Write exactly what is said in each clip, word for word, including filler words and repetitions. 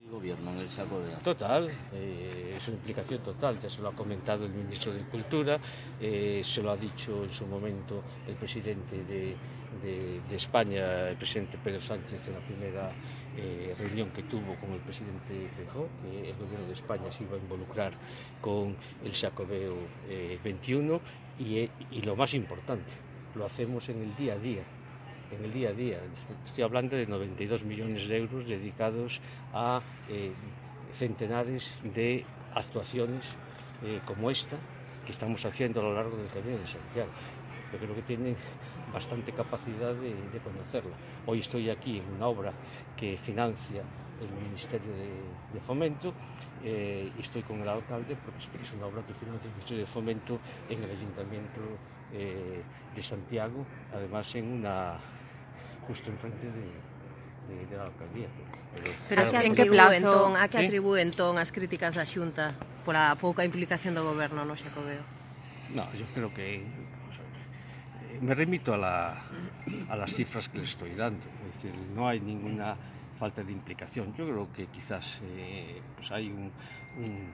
Gobierno en el Xacobeo. Total, eh, es una implicación total, ya se lo ha comentado el ministro de Cultura, eh, se lo ha dicho en su momento el presidente de, de, de España, el presidente Pedro Sánchez, en la primera eh, reunión que tuvo con el presidente Feijóo, que el gobierno de España se iba a involucrar con el Xacobeo eh, veintiuno y, y lo más importante, lo hacemos en el día a día. En el día a día. Estoy hablando de noventa y dos millones de euros dedicados a eh, centenares de actuaciones eh, como esta que estamos haciendo a lo largo del Camino de Santiago. Yo creo que tienen bastante capacidad de, de conocerla. Hoy estoy aquí en una obra que financia el Ministerio de, de Fomento eh, y estoy con el alcalde porque es una obra que financia el Ministerio de Fomento en el Ayuntamiento eh, de Santiago, además en una justo enfrente de, de, de la alcaldía. Pero, Pero claro, en que plazo? Entón, a que atribúe entón as críticas da Xunta pola pouca implicación do goberno no Xacobeo? No, yo creo que o sea, me remito a, la, a las cifras que les estoy dando, es decir, no hay ninguna falta de implicación. Yo creo que quizás eh, pues hay un, un,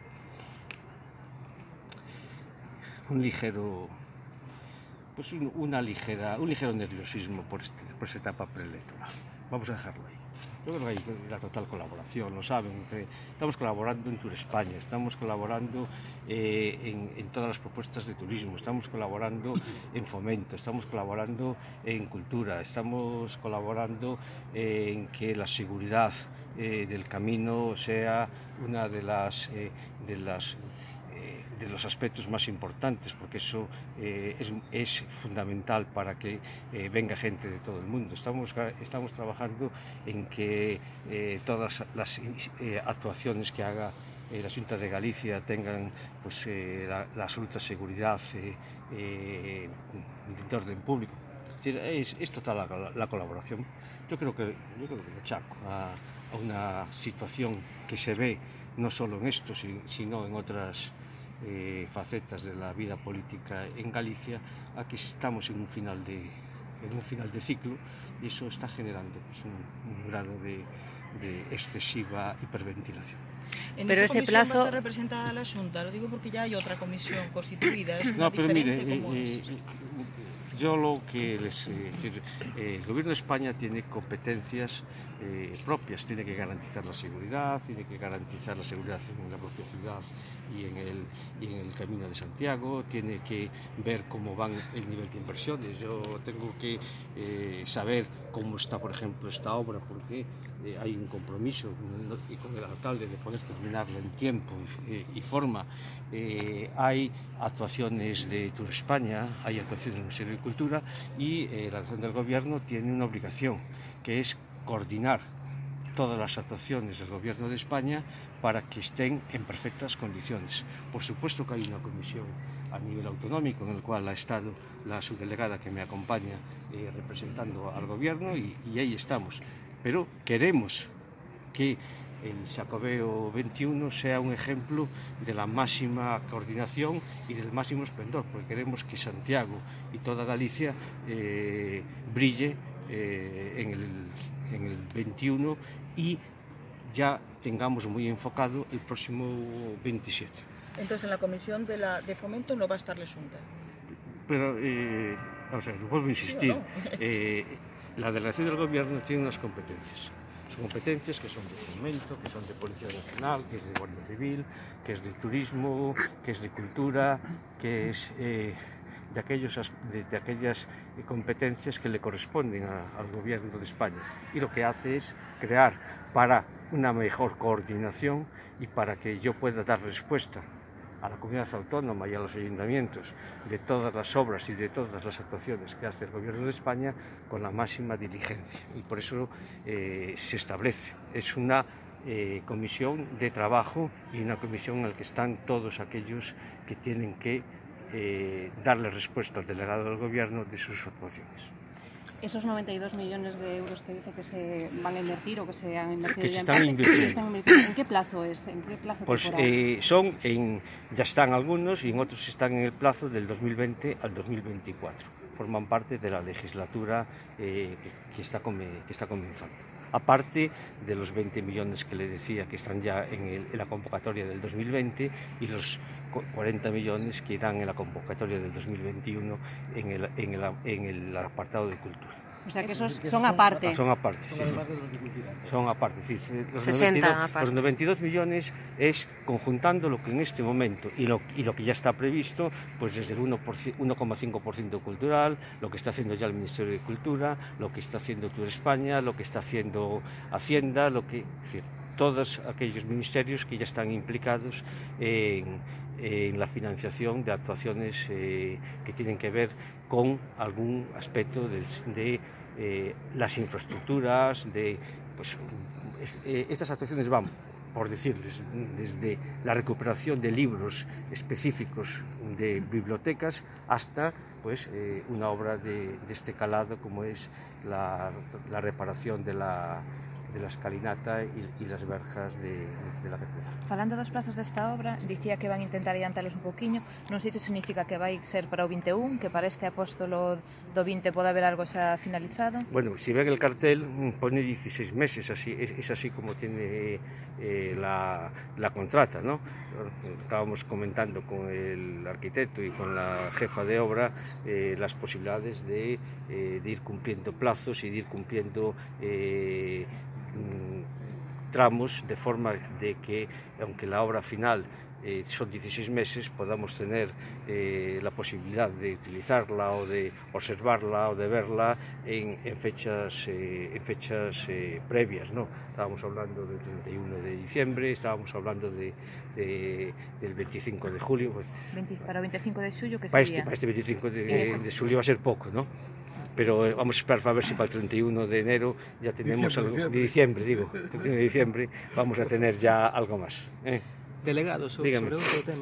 un ligero pues un, una ligera, un ligero nerviosismo por, este, por esta etapa preelectoral. Vamos a dejarlo ahí. Yo creo que hay la total colaboración, lo saben, que estamos colaborando en Tour España, estamos colaborando eh, en, en todas las propuestas de turismo, estamos colaborando en fomento, estamos colaborando en cultura, estamos colaborando eh, en que la seguridad eh, del camino sea una de las, eh, de las de los aspectos más importantes, porque eso eh, es, es fundamental para que eh, venga gente de todo el mundo. Estamos, estamos trabajando en que eh, todas las eh, actuaciones que haga eh, la Xunta de Galicia tengan pues, eh, la, la absoluta seguridad eh, eh, de orden público. Es, es total la, la colaboración. Yo creo que yo creo que me achaco a, a una situación que se ve no solo en esto, sino en otras Eh, facetas de la vida política en Galicia, a que estamos en un final de, en un final de ciclo y eso está generando pues, un, un grado de, de excesiva hiperventilación. En pero esa ese plazo va a estar representada la Xunta, lo digo porque ya hay otra comisión constituida, es una no, pero diferente mire, como eh, es. Eh, yo lo que les eh, decir, eh, el gobierno de España tiene competencias eh, propias, tiene que garantizar la seguridad, tiene que garantizar la seguridad en la propia ciudad y en el, y en el Camino de Santiago, tiene que ver cómo van el nivel de inversiones. Yo tengo que eh, saber cómo está, por ejemplo, esta obra, porque eh, hay un compromiso con, con el alcalde de poder terminarla en tiempo y, y forma. Eh, hay actuaciones de Tour España, hay actuaciones del Ministerio de Cultura y eh, la acción del Gobierno tiene una obligación, que es coordinar todas las actuaciones del Gobierno de España para que estén en perfectas condiciones. Por supuesto que hay una comisión a nivel autonómico en el cual ha estado la subdelegada que me acompaña eh, representando al Gobierno y, y ahí estamos. Pero queremos que el Xacobeo veintiuno sea un ejemplo de la máxima coordinación y del máximo esplendor, porque queremos que Santiago y toda Galicia eh, brille eh, en, el, en el veintiuno y ya tengamos muy enfocado el próximo veintisiete. Entonces, en la comisión de, la, de fomento no va a estar la Xunta. Pero, eh, o sea, vuelvo a insistir, ¿sí no? eh, la delegación del Gobierno tiene unas competencias. Competencias que son de fomento, que son de Policía Nacional, que es de Guardia Civil, que es de turismo, que es de cultura, que es eh, de, aquellos, de, de aquellas competencias que le corresponden a, al Gobierno de España. Y lo que hace es crear para una mejor coordinación y para que yo pueda dar respuesta a la comunidad autónoma y a los ayuntamientos de todas las obras y de todas las actuaciones que hace el Gobierno de España con la máxima diligencia. Y por eso eh, se establece. Es una eh, comisión de trabajo y una comisión en la que están todos aquellos que tienen que eh, darle respuesta al delegado del Gobierno de sus actuaciones. Esos noventa y dos millones de euros que dice que se van a invertir o que se han invertido que se ya están en, invirtiendo. están invirtiendo. ¿En qué plazo es? ¿En qué plazo pues eh, son en, ya están algunos y en otros están en el plazo del dos mil veinte al dos mil veinticuatro. Forman parte de la legislatura eh, que, que, está, que está comenzando. aparte de los veinte millones que le decía que están ya en, el, en la convocatoria del dos mil veinte y los cuarenta millones que irán en la convocatoria del dos mil veintiuno en el, en el, en el apartado de cultura. O sea, que esos son aparte. Son aparte, sí, sí. Son aparte, sí. Los sesenta noventa y dos, aparte. Los noventa y dos millones es conjuntando lo que en este momento y lo, y lo que ya está previsto, pues desde el uno coma cinco por ciento cultural, lo que está haciendo ya el Ministerio de Cultura, lo que está haciendo Tour España, lo que está haciendo Hacienda, lo que, es decir, todos aquellos ministerios que ya están implicados en, en la financiación de actuaciones eh, que tienen que ver con algún aspecto de, de eh, las infraestructuras, de pues, es, eh, estas actuaciones van, por decirles, desde la recuperación de libros específicos de bibliotecas hasta pues eh, una obra de, de este calado como es la, la reparación de la de la escalinata e, e las verjas de, de la catedral. Falando dos prazos desta obra, dicía que van a intentar adiantales un poquinho, non sei se significa que vai ser para o vinte e un, que para este apóstolo do vinte pode haber algo xa finalizado. Bueno, si ven el cartel, pone dieciséis meses, así, es, es así como tiene eh, la, la contrata, ¿no? Estábamos comentando con el arquitecto y con la jefa de obra eh, las posibilidades de, eh, de ir cumpliendo plazos y de ir cumpliendo eh, tramos de forma de que, aunque la obra final eh, son dieciséis meses, podamos tener eh, la posibilidad de utilizarla o de observarla o de verla en, en fechas, eh, en fechas eh, previas, ¿no? Estábamos hablando del treinta y uno de diciembre, estábamos hablando de, de, del veinticinco de julio. Pues, veinte, para o veinticinco de xullo, que para sería? Este, para este veinticinco de, de julio va a ser poco, ¿no? Pero eh, vamos a esperar para ver si para el treinta y uno de enero ya tenemos diciembre, algo, diciembre. de diciembre, digo, de diciembre vamos a tener ya algo más. ¿eh? Delegado, sobre, sobre outro tema.